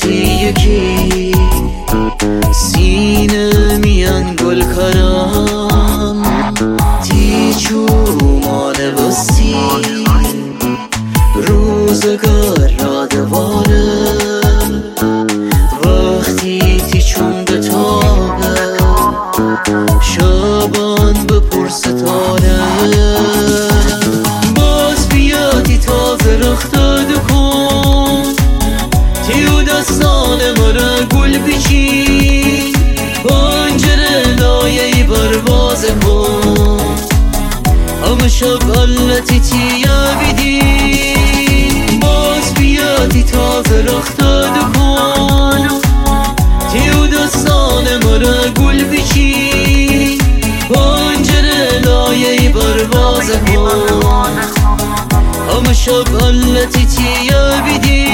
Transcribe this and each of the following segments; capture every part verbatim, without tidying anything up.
واسه یکی سینه میان گل کارم تیچو مانه واسی روزگار را دواره وقتی تیچون به تابه شبان بپر ستاره باز بیادی تازه رختاد کن تیو دستان مرا گل بیچی پنجره لایه برواز کن همه شب علتی تیا بیدی باز بیادی تازه رختاد کن تیو دستان مرا گل بیچی پنجره لایه برواز کن همه شب علتی تیا بیدی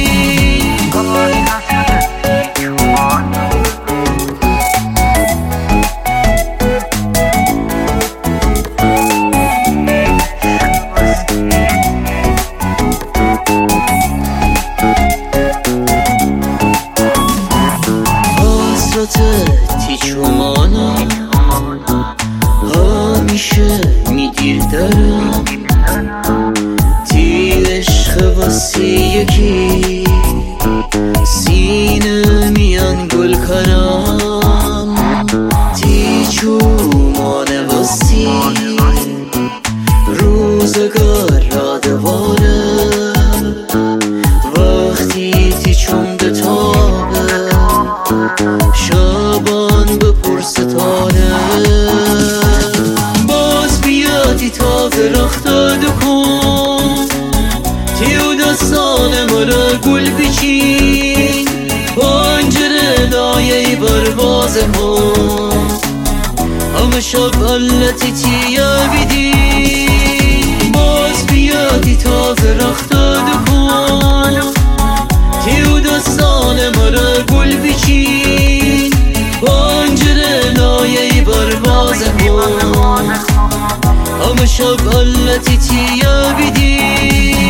تیچومانم همیشه میگیر دارم تی عشق واسه یکی سینه میان گل کارم تیچومانه واسی روزگار را دواره وقتی تیچون به تابه شبان بپر ستاره باز بیادی تازه رختاد کن تیو دستان مرا گل بیچی پنجره لایه برواز کن همه شب علتی تیا بیدی باز بیادی تازه رختاد کن تیو دستان مرا گل بیچی پنجره لایه برواز کن همه شب علتی تیا بیدی